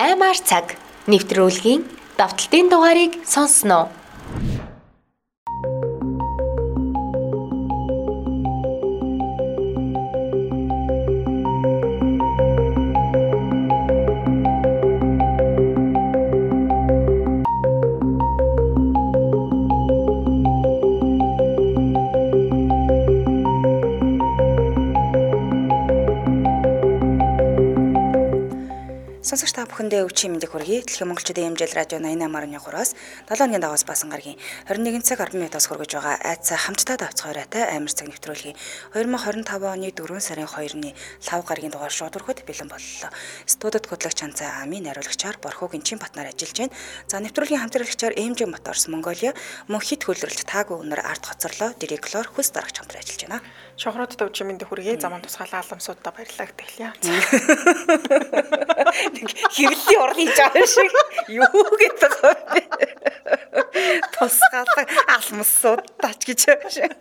Аймаар цаг нэвтрүүлгийн давталтын дугаарыг сонсноо. Сонсогч та бүхэндээ өвчин мэндийг хүргэе. Дэлхийн монголчуудын эмжил радио 88.3-аас 7 өдрийн дагаас басан гарагийн 21 цаг 10 минутаас хүргэж байгаа айцаа хамтдаа давцгаарайтай амар цаг нэвтрүүлгийн 2025 оны 4 сарын 2-ны лав гарагийн дугаар шууд өрхөд бэлэн боллоо. Студид хөтлөгч Анцаа Амийн хариулагчаар Борхоо Гинчин Батнаар ажиллаж байна. За нэвтрүүлгийн хамтрагчаар MJ Motors Mongolia мөн хит хөлрөлт таагүй үнээр арт хоцорлоо директорлоор хөс дарагч хамтран ажиллаж байна. Шохруудад өвчин мэндийг хүргэе. Заман тусгаалаа аламсуудаа баярлалаа гэтгэлье. Хэвлэлийн уран хийж байгаа шиг юу гэдэг вэ? Тусгаалаа алмсуудаач гэж байгаа шиг.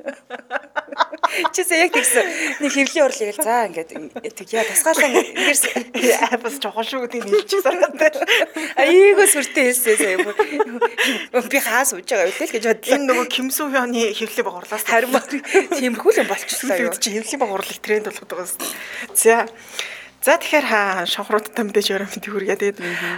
Чисээ яг тэгсэн. Нэг хэвлэлийн урал ирэл. За ингээд яа тусгаалаа ингээрс бас жохол шүү гэдэг нийлчих санаатай. Айгуу сүртэй хэлсэн. Би хаас ууж байгаа үгүй л гэж бодлоо. Энэ нөгөө Ким Су Хёны хэвлэлийн багуурлаас харин тиймэрхүү л болчихлоо юу. Чи хэвлэлийн багуурлыг тренд болгоод байгаа юм. За тэгэхээр шонхруудтай мэдээж өрөө мэд хүргээ. Тэгээд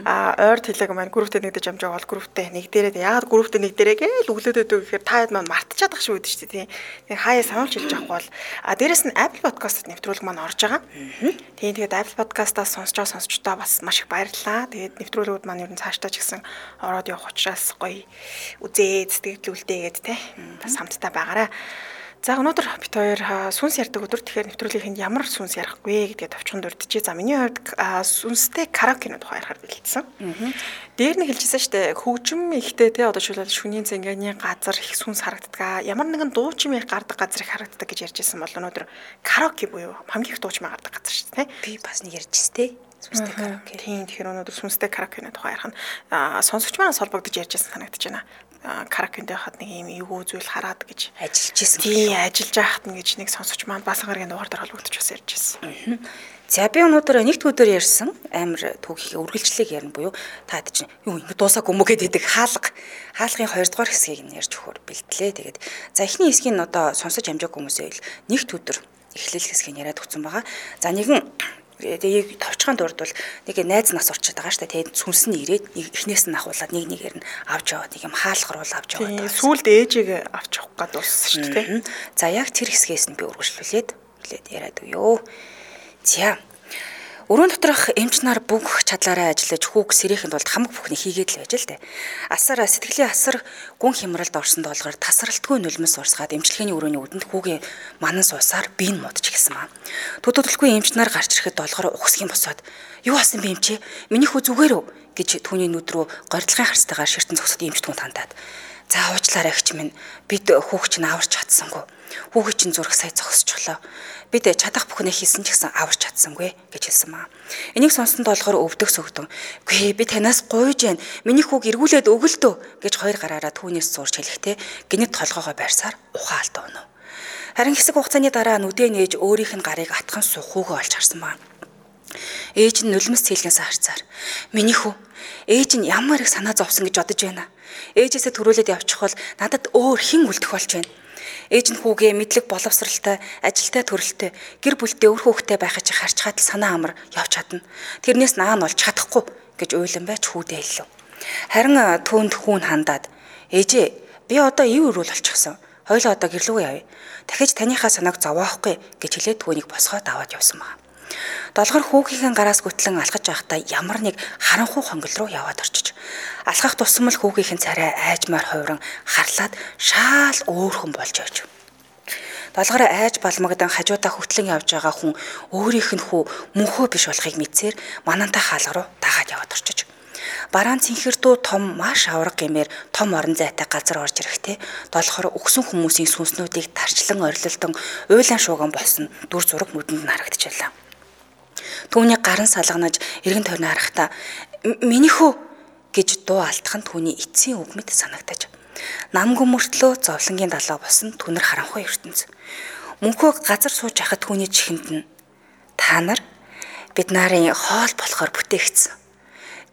ойр тэлэг маань групптэй нэгдэж амжаа бол групптэй нэг дээрээ яагаад групптэй нэг дээрээ гээл өглөөд өгөө гэхээр та хэд маань мартчихад ах шүү гэдэг чинь тийм. Тэгээд хаяа сануулж хэлж авахгүй бол дээрэс нь Apple Podcast-д нэвтрүүлэг маань орж байгаа. Тэгээд Apple Podcast-аас сонсож байгаа сонсогчдоо бас маш их баярлалаа. Тэгээд нэвтрүүлгүүд маань ер нь цаашдаа ч гэсэн ороод явах учраас гоё үзээд сэтгэлдүүлдэ гэдэг тийм. Бас хамтдаа байгаарай. За өнөөдөр бид хоёр сүнс ярьдаг өдөр. Тэгэхээр нэвтрүүлгийн ямар сүнс ярих вэ гэдгээ товчхон дурдчихъя. За миний хувьд сүнстэй караокены тухай ярихаар бэлдсэн. Дээр нь хэлжсэн шүү дээ. Хөгжим ихтэй те одоо шилбэл шүнийн цэнгэний газар их сүнс харагддаг. Ямар нэгэн дуучин их гардаг газар их харагддаг гэж ярьжсэн бол өнөөдөр караоке буюу хамгийн их дуучмаа гардаг газар шүү дээ. Би бас нэг ярьжсэн те. Сүнстэй караоке. Тийм тэгэхээр өнөөдөр сүнстэй караокены тухай ярих нь сонсогч манаас холбогдож ярьжсэн санагдаж байна. Караокенд байхад нэг юм эвгүй зүйл хараад гэж ажиллаж ирсэн. Тийм ажиллаж байхад нь гэж нэг сонсогч маань басан гарагийн дугаар дээр холбогдож бас ярьж ирсэн. За би өнөөдөр нэгд өдөр ярьсан амар түүхийн үргэлжлэлийг ярина буюу таад чинь юу ингэ дуусаагүй мө гэдэг хаалгын 2 дугаар хэсгийг нь ярьж өгөхөөр бэлтлээ. Тэгээд за эхний хэсгийг нь одоо сонсож амжаагүй хүмүүсээ нэгд өдөр эхлэл хэсгийг яриад өгсөн байгаа. За нэгэн тэгээд товчхон дурд бол нэг найз нас орчод байгаа шүү дээ. Тэгээд сүнс нь ирээд эхнээс нь ахуулаад нэг нэгээр нь авч яваад нэг юм хаалгаар бол авч яваад байгаа. Сүүлд ээжийг авч явах гээд дууссан шүү дээ. За яг тэр хэсгээс нь би үргэлжлүүлээд яриад өгөө. За өрөөнд доторх эмч нар бүх чадлаараа ажиллаж хүүг сэрээхэнд бол хамаг бүхний хийгээд л байж л дээ. Асар сэтгэлийн асар гүн хямралд орсон доолгоор тасралтгүй нулимс урсгаад эмчилгээний өрөөний үдэнд хүүгийн манан суусаар би нь модч гисэн маа. Төдөлгүй эмч нар гарч ирэхэд доолгоор ухсгийн босоод юу асан бэ эмчээ? Миний хүү зүгээр үү гэж түүний нүд рүү горилгын харцтайгаар ширтэн зогсоод эмч түн хандаад. За уучлаарай эгч минь бид хүүг чинь аварч чадсангүй. Хүүгийн чинь зураг сая зогсчихлоо. Бид чадах бүхнээ хийсэн ч гэсэн аварч чадсангүй гэж хэлсэн маа. Энийг сонсон доолгоор өвдөх сөгдөн. Гүй би танаас гуйж байна. Миний хүүг эргүүлээд өгөлдөө гэж хоёр гараараа түүнээс зурж хэлэхдээ гинэт толгоогоо байрсаар ухаалт өнө. Харин хэсэг хугацааны дараа нүдээ нээж өөрийнх нь гарыг атхан суух хүүгээ олж харсан маа. Ээж нь нулимс цэлгэнс харцаар миний хүү ээж нь ямар их санаа зовсон гэж бодож байна. Ээжээсээ төрүүлээд явчих бол надад өөр хэн үлдэх болж байна. Ээж нь хүүгээ мэдлэг боловсралтай, ажилтай төрөлтэй, гэр бүлтэй өр хүүхдтэй байхыг харж хаад санаа амар явж чадна. Тэрнээс наан болж чадахгүй гэж уйлан байж хүүдээ хэлв. Харин түүнд хүүн хандаад ээжээ би одоо ив өрүүл болчихсон. Хойлоо одоо гэрлүүгээ явъя. Дахиж таныхаа санааг зовохгүй гэж хэлээд түүнийг босгоод аваад явсан маа. Долгор хүүгийнхэн гараас гүтлэн алхаж байхдаа ямар нэг харанхуй хонгол руу яваад орчиж. Алхах тусам л хүүгийнхэн царай айжмаар хувиран харлаад шаал өөрхөн болж явж. Долгор айж балмагдан хажуудаа хөтлөн явж байгаа хүн өөрийнх нь хүү мөнхөө биш болохыг мэдсээр манантай хаалга руу дагаад яваад орчиж. Бараан цэнхэрдүү том маш авраг гэмээр том орон зайтай газар орж ирэхдээ долгор өгсөн хүмүүсийн сүнснүүдийг тарчлан орилолтон уйлан шууган болсон дүр зураг нүдэнд харагдчихлаа. Түүний гарын салганаж эргэн тойрны харахта миний хүү гэж дуу алдах нь түүний эцсийн үг мэт санагдаж. Намгүй мөртлөө зовлонгийн далаа босон түнэр харанхуй ертөнц. Мөнхөө газар сууж байхад түүний чихэнд нь та нар бид нарын хоол болохоор бүтээгдсэн.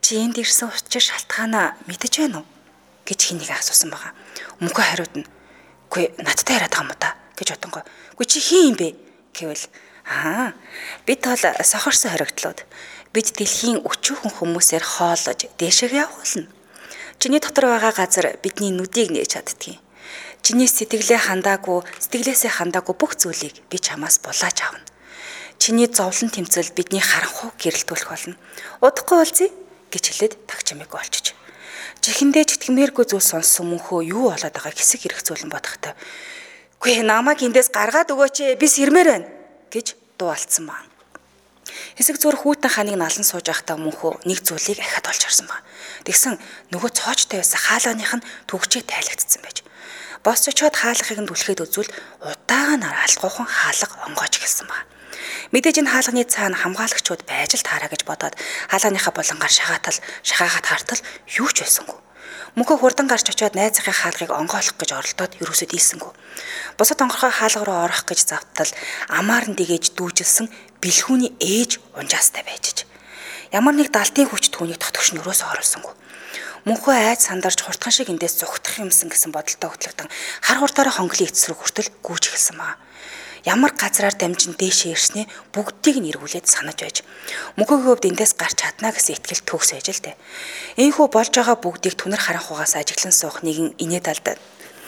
чи энд ирсэн учир шалтгаанаа мэдэж байна уу гэж хэнийг асуусан байгаа. Мөнхөө хариудна. Үгүй надтай яриад байгаа юм да гэж бодонгоо. Үгүй чи хин юм бэ гэвэл бид бол сохорсон хоригдлууд. Бид дэлхийн өчүүхэн хүмүүсээр хоолож дээшээ явах болно. Чиний дотор байгаа газар бидний нүдийг нээж чаддгийг. Чиний сэтгэлээсээ хандаагүй бүх зүйлийг би чамаас булааж авна. Чиний зовлон тэмцэл бидний харанхуй гэрэлтүүлэх болно. Удахгүй болзъя гэж хэлээд тагчмыг олчиж. Чихэндээ читгэмээргүй зүйл сонссон мөнхөө юу болоод байгааг хэсэг хэрэг зүйлэн бодохтой. Үгүй намайг эндээс гаргаад өгөөч би сэрмээр байна гэж дуу алдсан ба. Хэсэг зур хүүтэн ханыг налан сууж байхдаа мөнхөө нэг зүйлийг ахиад олж харсан ба. Тэгсэн нөгөө цоочтой байсан хаалганых нь төгчээ тайлагдсан байж. Босч очоод хаалгахыг нь түлхээд үзвэл удаагаар алгуухан хаалга онгоож гэлсэн ба. Мэдээж энэ хаалганы цаана хамгаалагчуд байж л таараа гэж бодоод хаалганыхаа булангаар шахаагаад хартал юу ч байсангүй. Мөнхөө хурдан гарч очоод найзынхаа хаалгыг онгоолох гэж оролдоод юусэд ийсэнгүй. Бусад онгорхой хаалга руу орох гэж завтал амаар нь дэгээж дүүжилсэн бэлхүүний ээж унжаастай байжж. Ямар нэг далдын хүч түүнийг тотгош нөрөөсөө оруулсангүй. Мөнхөө айд сандарч хурдхан шиг эндээс зүгтах юмсан гэсэн бодолтой хөтлөгдөн хар хурдаараа хонглын эцэс рүү хүртэл гүйж эхэлсэн маа. Ямар газраар дамжин дээшээ ирснээ бүгдийг нь эргүүлээд санаж байж. Мөнхөгийн хувьд эндээс гарч чадна гэсэн итгэл төгс байж л дээ. Ийхүү болж байгаа бүгдийг түнэр харанхугаас ажиглан суух нэгэн инээд алдаад.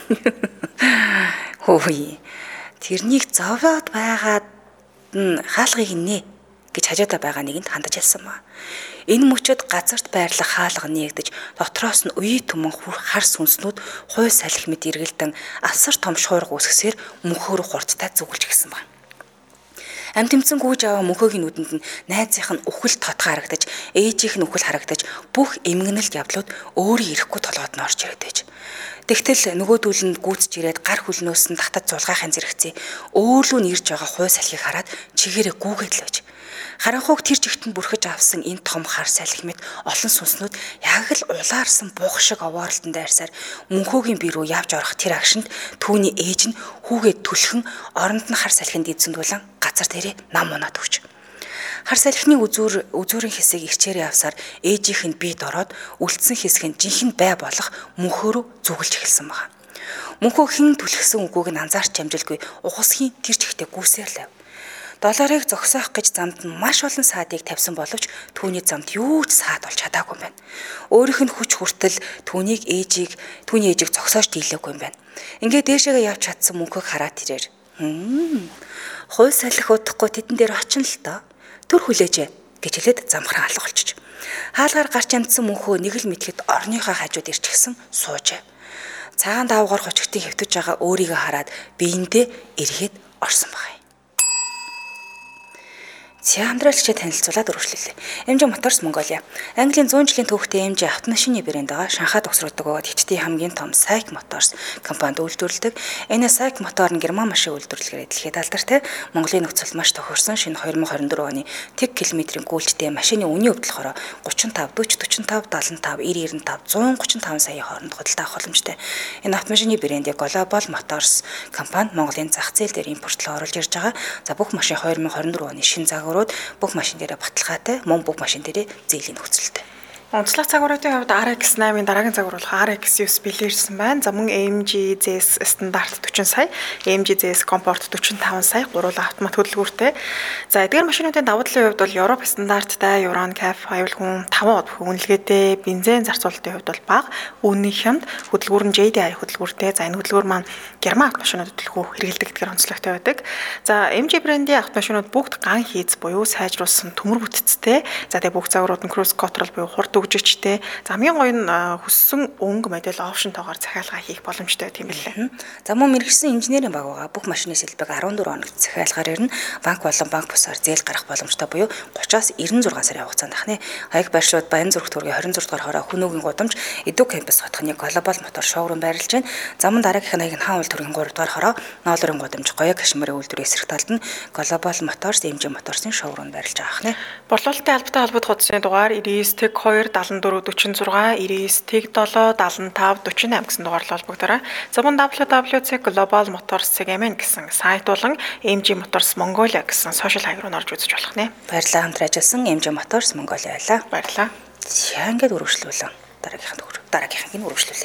Хөөе. Тэрнийг зовоод байгаад хаалгыг нэ гэж хажуудаа байгаа нэгэнд хандаж ялсан маа. Энэ мөчөд газарт байрлах хаалга нээгдэж дотроос нь үе түмэн хар сүнснүүд хой салхи мэд эргэлдэн асар том шуурга үсгсээр мөнхөө рүү хурдтай зүгэлж гисэн баг. Ам тэмцэн гүйж аваа мөнхөөгийн нүдэнд нь найзынх нь үхэл тотго харагдаж, ээжийнх нь үхэл харагдаж бүх эмгэнэлт явдлууд өөрийн ирэхгүй толгойд нь орж ирээд байж. Тэгтэл нөгөөдүүл нь гүйцэж ирээд гар хөлнөөс нь татад зулгаахын зэрэгцээ өөрлөө нэрж байгаа хой салхийг хараад чигээрээ гүүгээд л байж. Харанхуйг тэр жигтэнд бүрхэж авсан энэ том хар салхи мэт олон сүнснүүд яг л улаарсан бух шиг овооролтон дайрсаар мөнхөөгийн бие рүү явж орох тэр агшинд түүний ээж нь хүүгээ түлхэн оронд нь хар салхинд эзэндүүлэн газар дээрээ нам унаад өгч. Хар салхины үзүүрийн хэсэг ирчээр явсаар ээжийнх нь бие дороод үлдсэн хэсэг нь жинхэнэ бай болох мөнхөө рүү зүгэлж эхэлсэн байна. Мөнхөө хэн түлхсэн үгүйг нь анзаарч амжилгүй ухасхийн тэр чигтээ гүйсээр лав. Долларыг зогсоох гэж замд нь маш олон саадыг тавьсан боловч түүний замд юу ч саад болж чадаагүй юм байна. Өөрийнх нь хүч хүртэл түүний ээжийг зогсоож дийлээгүй юм байна. Ингээд дээшээгээ явж чадсан мөнхөг хараад ирээр. Хой салхи удахгүй тэдэн дээр очин л доо. Төр хүлээжээ гэж хэлээд замхран алга болчих. Хаалгаар гарч амтсан мөнхөө нэг л мэдлэгэд орныхоо хажууд ирчихсэн суужээ. Цаан давгаар хочгтын хэвтэж байгаа өөрийгөө хараад биендээ эргээд орсон байна. Хамтраалагчид танилцуулаад өргөжлөлээ. MG Motors Mongolia. Английн 100 жилийн түүхтэй MG автомашины брэнд байгаа. Шанхайд угсралдаг бөгөөд хятадын хамгийн том SAIC Motors компанид үйлдвэрлэдэг. Энэ SAIC мотор нь герман машин үйлдвэрлэгээр дэлхийд алдартай. Монголын нөхцөл маш тохирсон шинэ 2024 оны тэг километрийн гүйлжтэй машины үнийн хувьд болохоор 35, 40, 45, 75, 90, 95, 135 сая хооронд худалдаа авах боломжтой. Энэ автомашины брэндийг Global Motors компани Монголын зах зээл дээр импортлоо оруулж ирж байгаа. За бүх машин 2024 оны шинэ загварууд бүх машин дээрээ баталгаатай, мөн бүх машин дээрээ зээлийн нөхцөлтэй. Онцлог цагууруудын хувьд RX8-ийн дараагийн цагуур болох RX9 бэлээрсэн байна. За мөн AMG ZS стандарт 40 сая, AMG ZS Comfort 45 сая гурван автомат хөдөлгүүртэй. За эдгээр машинуудын давуу талын хувьд бол Европ стандарттай Euro NCAP аюулгүй 5 од бүх үнэлгээтэй, бензин зарцуулалтын хувьд бол бага, үнийн хямд, хөдөлгүүр нь JDI хөдөлгүүртэй. За энэ хөдөлгүүр маань герман автомашинууд хөдөлгүүр хэрэглэдэг гэдгээр онцлогтой байдаг. За MG брендийн автомашинууд бүгд ган хийц буюу сайжруулсан төмөр бүтцтэй. За тэгээ бүх загварууд нь cruise control буюу хурд үгжичтэй. За хамгийн гоё нь хүссэн өнгө модель опшнтойгоор захиалга хийх боломжтой тийм билээ. За мөн мэргэжсэн инженерийн баг байгаа. Бүх машины сэлбэг 14 хоногт захиалгаар ирнэ. Банк болон банк бусаар зээл гарах боломжтой буюу 30-аас 96 сарын хугацаанд ахны. Хаяг байршууд Баян зүрх төргийн 26 дугаар хороо Хүнөөгийн гудамж Эдүү кампус хотхны Global Motor шоурум байрлаж байна. Замун дараагийнх нь хаан уул төргийн 3 дугаар хороо Ноолорын гудамж Гоёг кашмирын үйлдвэрийн эсрэг талд нь Global Motors MG Motors-ын шоурум байрлаж байгаа ахны. Борлуулалтын албатай холбоот хуудасны дугаар 99 2 74 46 99 7 75 48 гэсэн дугаарлал холбогдорой. За мөн www.globalmotors.mn гэсэн сайт болон MG Motors Mongolia гэсэн сошиал хаяг руу орж үзэж болох нэ. Баярлалаа хамт ажилласан MG Motors Mongolia байлаа. Баярлалаа. За ингээд үргэлжлүүлэн дараагийнхыг үргэлжлүүлээ.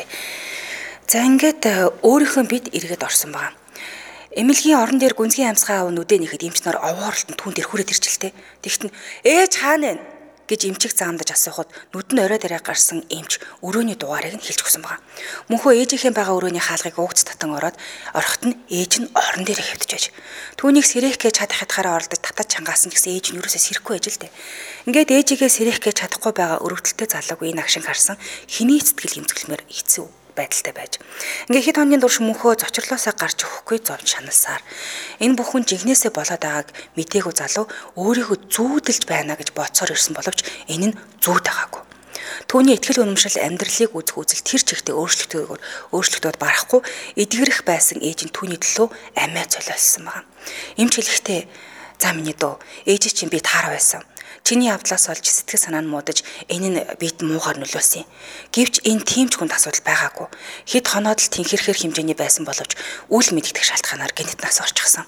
За ингээд өөрийнхөө бид эргээд орсон байгаа. Эмилгийн орон дээр гүнзгий амьсгаа аав нүдэ нэхэд эмч нар овооролтон түүнд ирхүүрээд ирчихлээ. Тэгт нь ээж хаана вэ гэж эмчиг заамдаж асуухад нүд нь орой дараа гарсан эмч өрөөний дугаарыг нь хэлж өгсөн байгаа. Мөнхөө ээжийнхээ байгаа өрөөний хаалгыг уугц татан ороход нь ээж нь орон дээр хэвдэж байж. Түүнийг сэрэх гэж чадахтахаараа оролдож татаж чангаасан гэсэн ээж нь юусоо сэрэхгүй байж л дээ. Ингээд ээжигээ сэрэх гэж чадахгүй байгаа өрөвдөлтөй залууг энэ агшин харсан хэний сэтгэл хэмзэглэмээр хэцүү байдалтай байж. Ингээ хэд хоногийн турш мөнхөө зочрлоосоо гарч өгөхгүй зовж шаналсаар энэ бүхэн жигнэсээ болоод байгааг мдээгүй залуу өөрийгөө зүүдэлж байна гэж бодсоор ирсэн боловч энэ нь зүүд байгаагүй. Түүний ихтгэл үнэмшил амьдралыг үзэх үзэл тэр чигтээ өөрчлөлтөд барахгүй эдгэрэх байсан ээж нь түүний төлөө амиа золиолсон байна. Эмч хэлэхдээ за миний дөө ээж чинь би таараа байсан. Чиний явдлаас олж сэтгэл санаа нь муудаж энэ нь бид муугаар нөлөөсөн. Гэвч энэ тийм ч хүнд асуудал байгаагүй. Хэд хоноод л тэнхэрхэр хэмжээний байсан боловч үл мэдэгдэх шалтгаанаар гэнэт нас орчихсон.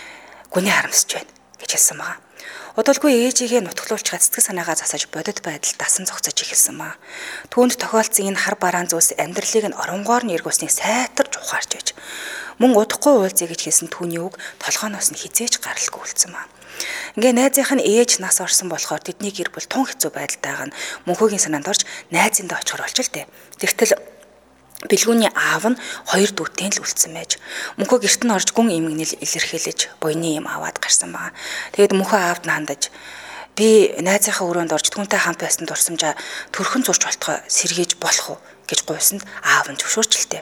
Гүний харамсаж байна гэж хэлсэн байгаа. Удалгүй ээжигээ нутглуулчихад сэтгэл санаагаа засаж бодит байдал дасан зогсож эхэлсэн маа. Түүнд тохиолдсон энэ хар бараан зүйлс амьдралыг нь оронгоор нь эргүүлснийг сайтарч ухаарч байж. Мөн удахгүй уулзъя гэж хэлсэн түүний үг толгооноос нь хизээч гаралгүй үлдсэн маа. Ингээ найзынх нь ээж нас орсон болохоор тэдний гэр бүл тун хэцүү байдалтайг нь мөнхөгийн санаанд орж найзындаа очихор болж л дээ. Тэгтэл бэлгүүний аав нь хоёр дүүтэй л үлдсэн байж. Мөнхөө гэрт нь орж гүн эмгэнэл илэрхийлж буйны юм аваад гарсан баа. Тэгэд мөнхөө аавд нь хандаж би найзынхаа өрөөнд орж түүнтэй хамт байсан дурсамжаа төрхөн зурч болтгоо сэргийж болох уу гэж гуйсанд аав нь зөвшөөрчлээ.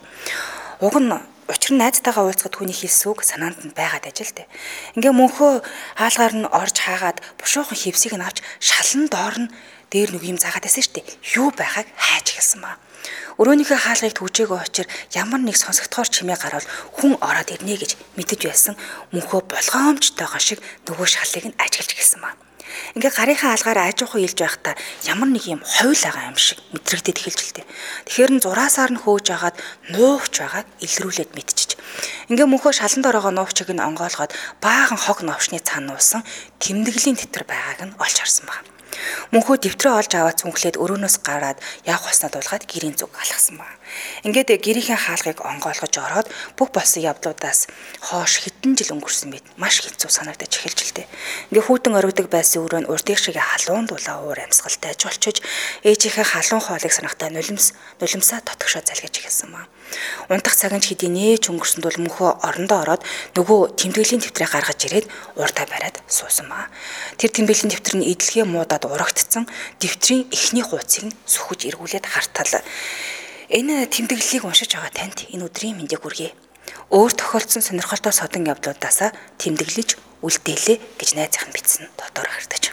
Уг нь учир нь найзтайгаа уулзахад түүний хэлсэн үг санаанд нь байгаад ажил дээ. Ингээ мөнхөө хаалгаар нь орж хаагаад бушуухан хевсийг нь авч шалан доор нь дээр нэг юм заагаад байсан шүү дээ. Юу байгааг хайж эхэлсэн баа. Өрөөнийхөө хаалгыг түжээгөө очир ямар нэг сонсогдохоор чимээ гарвал хүн ороод ирнэ гэж мэдэж байсан мөнхөө болгоомжтойгоо шиг нөгөө шалыг нь ажиглаж эхэлсэн баа. Ингээ гарынхаа алгаар ажиухуу илж байхдаа ямар нэг юм ховл байгаа юм шиг мэдрэгдээд эхэлж л дээ. Тэгэхээр нь зураасаар нь хөөж агаад нуугч байгааг илрүүлээд мэдчихэж. Ингээ мөнхөө шаланд ороогоо нуугчийг нь онгоолгоод баахан хог новшны цаан нуусан тэмдэглэлийн тэтэр байгааг нь олж харсан байна. Мөнхөө дэвтрээ олж аваад цүнхлээд өрөөнөөс гараад явх хуснаа дуулгаад гэрийн зүг алгасан байна. Ингээд гэрийнхээ хаалгыг онгоолгож ороод бүх болсон явдлуудаас хоош хэдэн жил өнгөрсөн мэт маш хэцүү санагдаж эхэлж л дээ. Ингээ хүүтэн оргидог байсан өрөө нь урдыг шиг халуун дулаа уур амьсгалтай ажуулчиж ээжийнхээ халуун хоолыг санахтаа нулимсаа тотгошоо залгиж эхэлсэн байна. Унтах цаг нь хэдий нээж өнгөрсөнд бол мөнхөө орондоо ороод нөгөө тэмдэглэлийн тэмдрээ гаргаж ирээд урдаа бариад суусан байна. Тэр тэмдэглэлийн тэмдэр нь идэлгээ муудаад урагдцсан дэвтрийн эхний хуудсыг нь сүхэж эргүүлээд хартал. Энэ тэмдэглэлийг уншиж байгаа танд энэ өдрийн мэндийг хүргэе. Өөр тохиолдсон сонирхолтой содон явдлуудаасаа тэмдэглэж үлдээлээ гэж найзынх нь бичсэн дотор хартаж.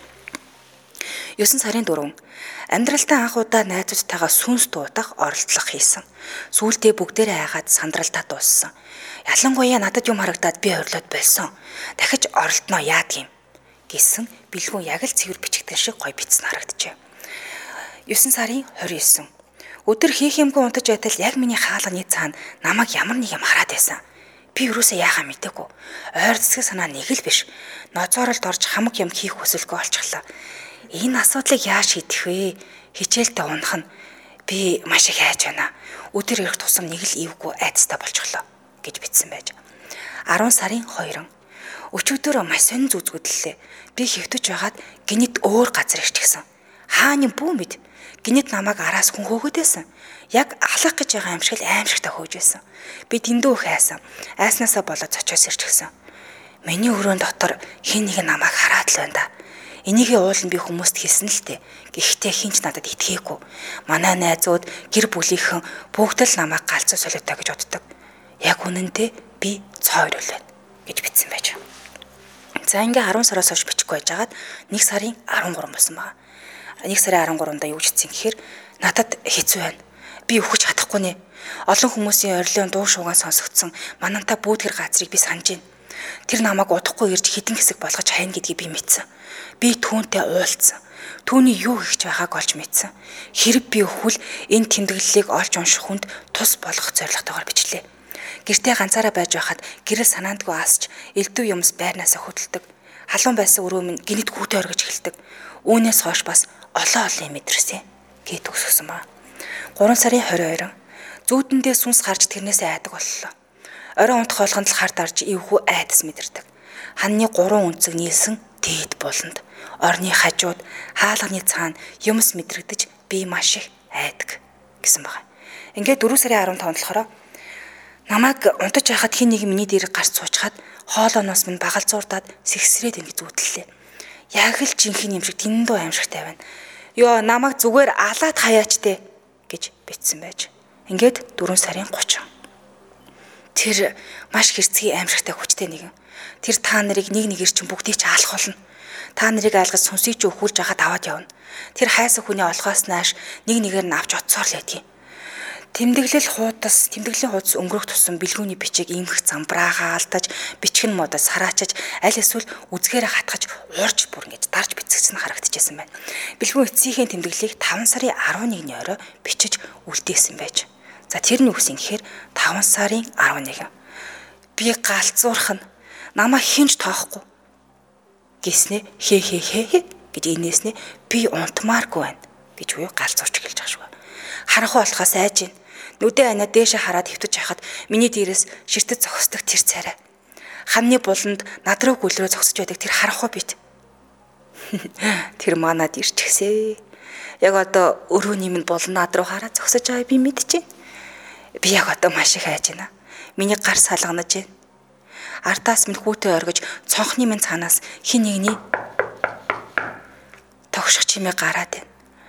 9 сарын 4 амьдралтаа анх удаа найзуудтайгаа сүнс дуудах оролдлого хийсэн. Сүүлдээ бүгдээрээ айгаад сандралтаа дууссан. Ялангуяа надад юм харагдаад би ойрлоод болсон. Дахиж оролдноо яадаг юм гэсэн бэлгүүн яг л цэвэр бичигдэн шиг гой бичсэн харагджээ. 9 сарын 29 өдөр хийх юмгүй унтаж байтал яг миний хаалганы цаана намайг ямар нэг юм хараад байсан. Би юусаа яахаа мэдээгүй. Ойр цэцэг санаа нэг л биш. Ноцооролд орж хамаг юм хийх хүсэлгүй олчихлаа. Энэ асуудлыг яаж шийдэх вэ? Хичээлдээ унах нь би маш их хайж байна. Өдөр ирэх тусам нэг л ивгүй айцтай болчихлоо гэж бичсэн байж. 10 сарын 2 өчигдөр маш сонин зүзгүдлээ. Би хэвтэж байгаад гинэт өөр газар ирчихсэн. Хааны бүү мэд. Гинэт намайг араас хүн хөөгөөд байсан. Яг алах гэж байгаа юм шиг л аимшигтай хөөж байсан. Би дэндүү их айсан. Айснаасаа болоод цочоос ирчихсэн. Миний өрөөнд дотор хин нэг намайг хараад л байна да. Энийгээ уулын би хүмүүст хэлсэн л дээ. Гэхдээ хинч надад итгээгүй. Манай найзууд гэр бүлийнхэн бүгд л намайг галзуу солиотой гэж боддог. Яг үнэндээ би цойр үлээ гэж бичсэн байж. За ингээ 10 сараас хойш бичихгүй байжгаад 1 сарын 13 болсон байна. 1 сарын 13-нд юу бичсэн гэхээр надад хэцүү байна. Би өвхөж чадахгүй нэ. Олон хүмүүсийн орилын дуу шуугаан сонсогдсон мананта бүүдгэр газрыг би санаж байна. Тэр намайг удахгүй ирж хідэн хэсэг болгож хайна гэдгийг би мэдсэн. Би түүнтэй уулзсан. Түүний юу хийж байгааг олж мэдсэн. Хэрэг би өвхөл энэ тэмдэглэлийг олж унших хүнд тус болгох зорилготойгоор бичлээ. Гэртээ ганцаараа байж байхад гэрэл санаандгүй асч элдв юмс байрнаасаа хөдөлдөг. Халуун байсан өрөө минь гинэт хүүтэй оргиж эхэлдэг. Үүнээс хойш бас олон юм мэдэрсэн гээд төгсгсөн ба. 3 сарын 22 зүүдэндээ сүнс гарч тэрнээсээ айдаг боллоо. Орой унтах болгонд л хард арж эвгүй айдас мэдэрдэг. Ханны 3 үнцэг нийлсэн дээд буланд орны хажууд хаалганы цаана юмс мэдрэгдэж би маш их айдаг гэсэн байна. Ингээд 4 сарын 15-нд болохоор намайг унтаж байхад хин нэг миний дээр гарч суучхад хоолооноос минь багалзуурдаад сэгсрээд ингэ зүудлээ. Яг л жинхэнэ юм шиг тэндөө аимшигтай байна. Ёо намайг зүгээр алаад хаяач дээ гэж битсэн байж. Ингээд 4 сарын 30. Тэр маш хэрцгий аимшигтай хүчтэй нэгэн. Тэр та нарыг нэг нэгээр чинь бүгдийг ч аалах болно. Та нарыг айлгаж сүнсийг ч өхүүлж хагаад аваад явна. Тэр хайсан хүний олгоос нааш нэг нэгээр нь авч оцсоор л байдгийг. Тэмдэглэл тэмдэглэлийн хуудас өнгөрөх тусам бэлгүүний бичиг иймх замбраагаа алдаж, бичгэн модос хараачиж, аль эсвэл үзгээрээ хатгаж, уурж бүр ингэж дарж бицгсэн харагдчихсан байна. Бэлгүүн эцсийнхээ тэмдэглэлийг 5 сарын 11-ний орой бичиж үлдээсэн байж. За тэр нь үгс ингэхээр 5 сарын 11. Би галзуурах нь намайг хинж тоохгүй гэснээ хээ гэж инээснээ би унтмааргүй байна гэж үе галзуурч гэлж байгаа шүү. Харанхуй болохоос айж гин. Нүдэ анаа дээшээ хараад хөвтөж яхад миний дээрээс ширтэд зогсдог тэр царай. Ханны буланд над руу гүлрөө зогсож байдаг тэр харанхуй бит. Тэр манад ирчихсэ. Яг одоо өрөөний минь болон над руу хараад зогсож байгааг би мэдчихэв. Би яг одоо маш их айж байна. Миний гар салганаж байна. Ардаас минь хүүтэ оргиж цонхны минь цаанаас хин нэгний тогших чимээ гараад байна.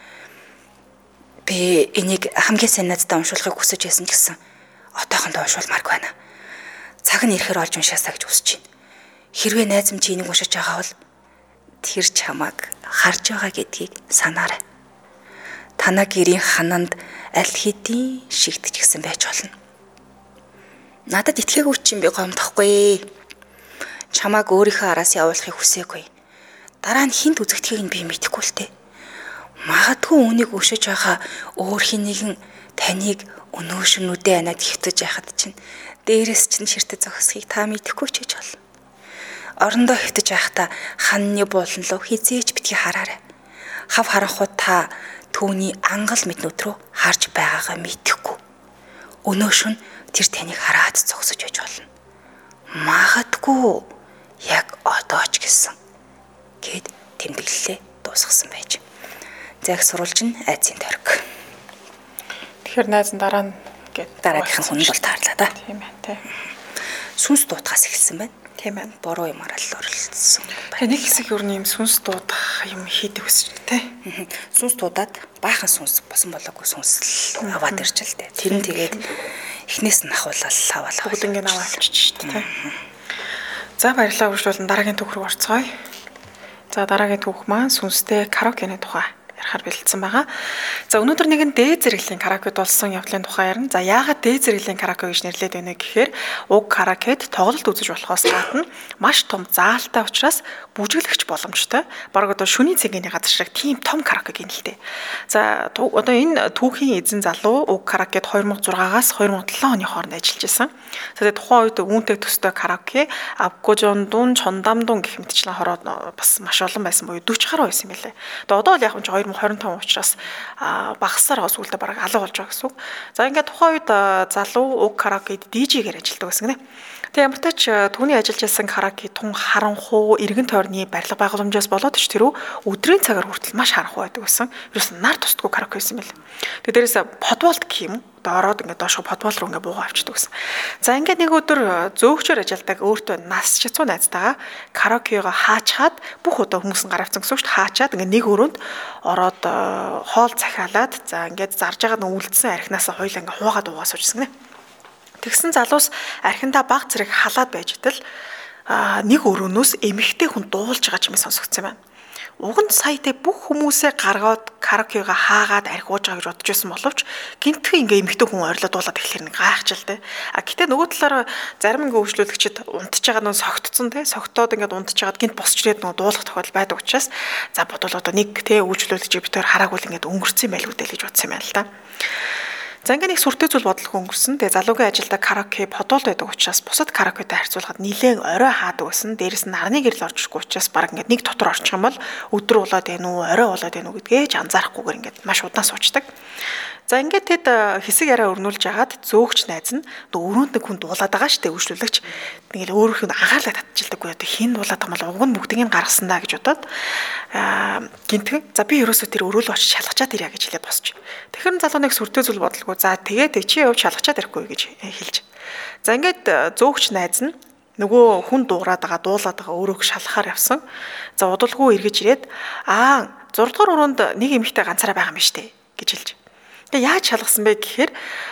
Би энийг хамгийн сайн надад уншуулахыг хүсэж байсан гэсэн отоохондоо уншуулмааргүй байна. Цаг нь ирэхээр олж уншаасаа гэж хүсэж байна. Хэрвээ найз минь чи энийг уншиж байгаа бол тэр чамайг харж байгаа гэдгийг санаарай. Танаа гэрийн хананд аль хэдийн шигдэж гисэн байж болно. Надад итгээгүй чинь би гомдохгүй. Чамайг өөрийнхөө араас явуулахыг хүсээгүй. Дараа нь хинт үзэгдэхийг нь би мэдэхгүй л дээ. Магадгүй үнийг өшөж байгаа өөр хин нэгэн таныг өнөөшнүүдээ анаад хөвтөж яхад чинь дээрээс чинь ширтэ зогсхийг та мэдэхгүй ч гэж болно. Орондоо хөвтөж байхдаа ханны болонлоо хизээч битгий хараарай. Хав харанхуй та түүний ангал мэднүүд рүү харж байгаагаа мэдэхгүй. Өнөөшн тэр таныг хараад зогсож байж болно. Магадгүй яг одоо ч гэсэн гэд тэмдэглэлээ дуусгасан байж. Зэг сурвалж нь айцын төрөг. Тэгэхээр найз дараа нь дараагийнхан хүн бол таарлаа да. Тийм ээ тий. Сүнс дуутахаас эхэлсэн байна. Тийм ээ. Буруу юмараа л оролцсон. Нэг хэсэг юу юм сүнс дуудах юм хийдэг өсч тий. Сүнс дуудаад баахан сүнс босон болоогүй сүнс л аваад ирж л дээ. Тэр нь тэгээд эхнээс нь ахуулаад аваад бүгд ингэ аваалчих шүү дээ тий. За баярлалаа үргэлжлүүлэн дараагийн түүх рүү орцгоё. За дараагийн түүх маань сүнстэй караокены тухай ярахаар бэлдсэн байгаа. За өнөөдөр нэгэн дээд зэрэглэлийн караокед болсон явдлын тухай ярина. За яагаад дээд зэрэглэлийн караоке гэж нэрлэдэг вэ гэхээр уг караокед тоглолт үзэж болохоос гадна маш том заалтай учраас бүжиглэгч боломжтой. Бараг одоо шөнийн цэгийн газар шиг тийм том караокег юм л дээ. За одоо энэ түүхийн эзэн залуу уг караокед 2006-аас 2007 оны хооронд ажиллаж исэн. Тэгээд тухайн үед үүнтэй төстэй караоке Абгожондун, Чондамдун гэх мэтчлэн хороод бас маш олон байсан буюу 40 гаруй байсан юм байлээ. Тэгээд одоо л яг 2025 учраас багасаар сүүлдээ бараг алга болж байгаа гэсэн үг. За ингээд тухайн үед залуу уг караокед DJ-гээр ажилладаг байсан гинэ. Тэгээ ямар ч тач түүний ажиллаж байсан караоке тун харанхуу эргэн тойрны барилга байгууламжаас болоод ч тэрөө өдрийн цагаар хүртэл маш харанхуу байдаг байсан. Ерөөс нар тусдаггүй караоке байсан байл. Тэгээ дээрээс подволт гэх юм. Ороод ингээд доошо подвол руу ингээд буугаа авчдаг гэсэн. За ингээд нэг өдөр зөөгчөөр ажилладаг өөртөө нас чацуу найзтайгаа караокега хаачаад бүх удаа хүмүүс нь гар авсан гэсэн үг шүү дээ. Хаачаад ингээд нэг өрөөнд ороод хоол захиалаад за ингээд зарж байгаа нь үлдсэн архинаас хоёул ингээд хуугаад уугаа суужсэн гинэ. Тэгсэн залуус архиндаа баг зэрэг халаад байж идэл нэг өрөөнөөс эмэгтэй хүн дуулж байгаа юм сонсогдсон байна. Уг нь сая тэ бүх хүмүүсээ гаргаад караокега хаагаад архиууж байгаа гэж бодож байсан боловч гинтхэн ингээ эмэгтэй хүн ойрлоо дуулаад эхлэхэр нэг гайхаж л тэ. Гэтэ нөгөө талаараа зарим ингээ үйлчлүүлэгчид унтж байгаа нь согтцсон тэ. Согтоод ингээ унтж байгаад гинт босч ирээд нөгөө дуулах тохиолдол байдаг учраас за бодвол одоо нэг тэ үйлчлүүлэгч битээр хараагүй л ингээ өнгөрцөн байлгүй дээ гэж бодсон юм байна л да. За ингээд нэг сүртэй зүйл бодлого өнгөрсөн. Тэгээ залуугийн ажилдаа караоке подолд байдаг учраас бусад караокетэй харьцуулахад нэлээд орой хаадаг байсан. Дээрээс нь нарны гэрэл орж ирэхгүй учраас баг ингээд нэг дотор орчих юм бол өдөр болоод байна уу, орой болоод байна уу гэдгээ ч анзаарахгүйгээр ингээд маш удаан суучдаг. За ингээд тэд хэсэг яриа өрнүүлж агаад зөөгч найз нь өрөөнд нэг хүн дуулаад байгаа штэ үйлчлүүлэгч. Ингээл өөрөөх нь анхаарлаа татчихлаггүй одоо хин дуулаад байгаа мал уг нь бүгдийг нь гаргасан даа гэж бодоод гинтгэн за би ерөөсөө тэр өрөөлөө очиж шалгачаад ирья гэж хэлээд босч. Тэгэхэр залуу нэг сүртэй зүйл бодлого за тэгээд чи явж шалгачаад ирэхгүй гэж хэлж. За ингээд зөөгч найз нь нөгөө хүн дуулаад байгаа өөрөөх шалгахаар явсан. За удалгүй эргэж ирээд 6 дугаар өрөөнд нэг эмэгтэй ганцаараа байгаа юм штэ гэж хэлж. Тэгээ яаж шалгасан бэ гэхээр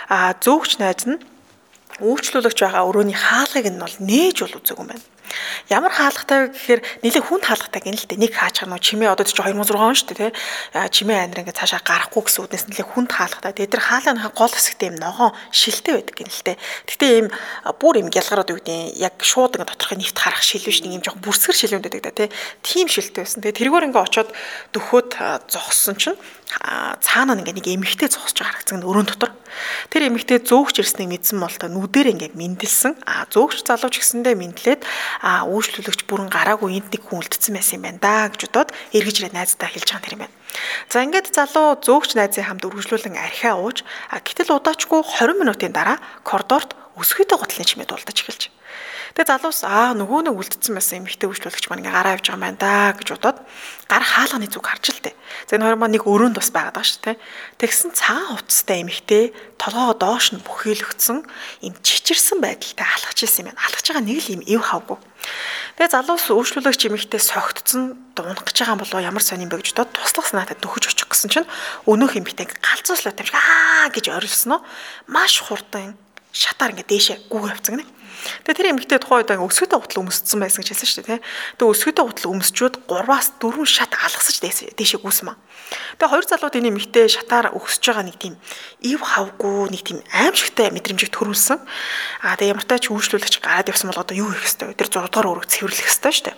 зөөгч найз нь өөрчлөлөгч байгаа өрөөний хаалгыг нь бол нээж бол үзег юм байна. Ямар хаалгатай гэхээр нэлээд хүнд хаалгатай гэнэ л дээ. Нэг хаач гано чимээ одоо ч 2006 он шүү дээ тий. Чимээ анир ингээд цаашаа гарахгүй гэсэн үднэс нэлээд хүнд хаалгатай. Тэгээд тэр хаалгын гол хэсэгт юм ногоон шилтэй байдаг гэнэ л дээ. Гэхдээ ийм бүр юм гялгараад юу гэдэг яг шууд ингээд доторх нэвт харах шил биш нэг юм жоох бүрсгэр шилүүнд байдаг да тий. Тим шилтэй байсан. Тэгээд тэргээр ингээд очоод дөхөөд зогссон чинь цаанаа ингээд нэг эмэгтэй зогсож байгаа харагдсан өрөөнд дотор. Тэр эмэгтэй зөөгч ирснийг мэдсэн бол та нүдээр ингээд мэндэлсэн. Зөөгч залууч гэсэндээ мэдлээд үйлчлүүлэгч бүрэн гараагүй энд нэг хүн үлдсэн байсан юм байна да гэж бодоод эргэж ирээд найздаа хэлж байгаа юм байна. За ингээд залуу зөөгч найзын хамт үргэлжлүүлэн архиа ууж гэтэл удаачгүй 20 минутын дараа коридорт өсгөөтэй готлын чимээ дуулдаж эхэлж. Тэгээ залуус нөгөө нэг үлдсэн байсан эмэгтэй үйлчлүүлэгч маань ингээ гараа явж байгаа юм байна да гэж бодоод гар хаалганы зүг харж л тээ. За энэ хоёр маань нэг өрөөнд бас байгаад байгаа шүү дээ. Тэгсэн цагаан хувцастай эмэгтэй толгоогоо доош нь бүхийлэгдсэн юм чичирсэн байдалтай алхаж ирсэн юм байна. Алхаж байгаа нэг л юм эв хавгүй. Тэгээ залуус үйлчлүүлэгч эмэгтэй согтцсон дуунах гэж байгаа юм болоо ямар сонь юм бэ гэж бодоод туслах санаатай дөхөж очих гэсэн чинь өнөөх эмэгтэй галзууслаа тавьж гэж орилсон нь маш хурдан шатаар ингээ дээшээ гүг явцсан гэнэ. Тэгээ тэр эмэгтэй тухайн үед өсгөөтэй гутал өмссөн байсан гэж хэлсэн шүү дээ. Тэгээ өсгөөтэй гутал өмсчүүд 3-аас 4 шат алгасаж дээшээ гүйсэн маа. Тэгээ хоёр залууд энэ эмэгтэй шатаар өгсөж байгаа нэг тийм ив хавгүй нэг тийм аимшигтай мэдрэмжийг төрүүлсэн. Тэгээ ямар ч үйлчлүүлэгч гараад явсан бол одоо юу хийх ёстой вэ? Тэр 6 дугаар өрөөг цэвэрлэх ёстой шүү дээ.